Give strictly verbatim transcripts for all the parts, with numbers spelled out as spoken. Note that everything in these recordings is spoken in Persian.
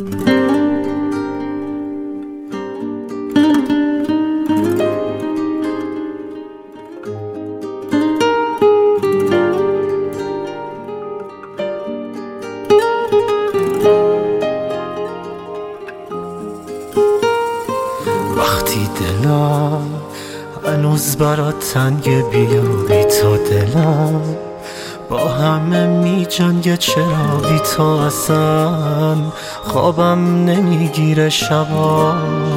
وقتی دلم هنوز برات تنگ، بیا بی تو دلم با همه می جنگه. چرا بی تو اصلا خوابم نمیگیره شبا؟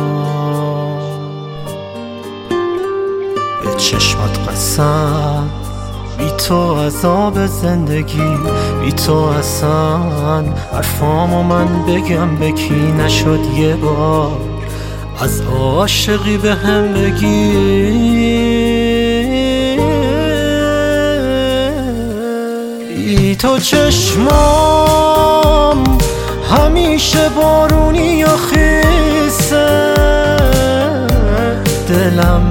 به چشمات قسم، بی تو عذاب زندگی، بی تو اصلا حرفامو من بگم به کی نشد یه بار از عاشقی به هم بگی. بی تو چشمام همیشه بارونی و خیسه، دلم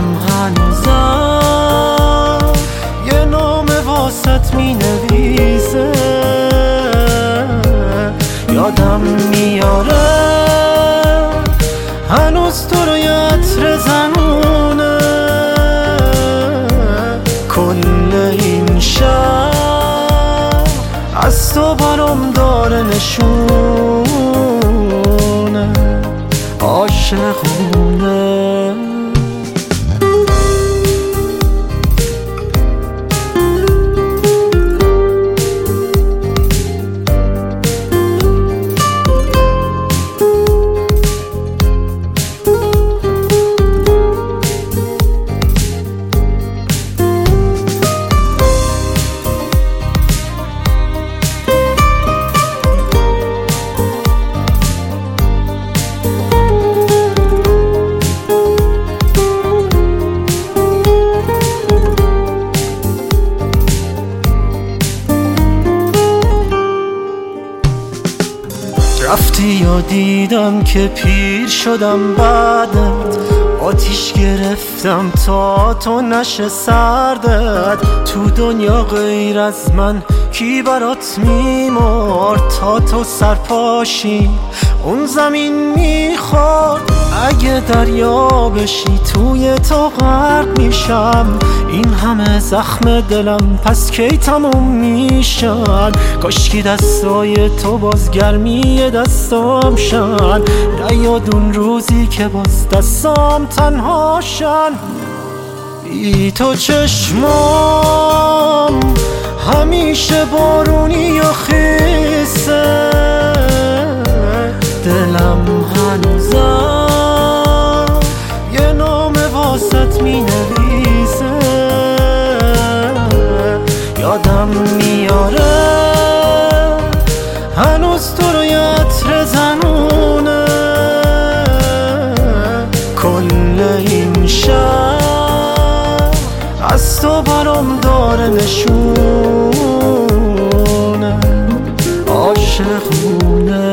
هنوزم یه نام واسط می نویسه. یادم میاره هنوز تو رو یه عطر زنونه، کل این شهر از تو برام داره نشونه عاشقونه. رفتی و دیدم که پیر شدم بعدت، آتیش گرفتم تا تو نشه سردت. تو دنیا غیر از من کی برات میمرد؟ تا تو سرپاشی اون زمین میخورد. اگه دریا بشی توی تو غرق میشم، این همه زخم دلم پس کی تموم میشن؟ کاشکی دستای تو باز گرمی دستام شن، نیاد اون روزی که باز دستام تنها شن. بی تو چشمام همیشه بارونی و خیسه، دلم هنوزم یه نام واسط می نویسه. یادم میاره هنوز تو رو یه عطر زنونه، کل این شهر از تو برام داره نشونه عاشقونه.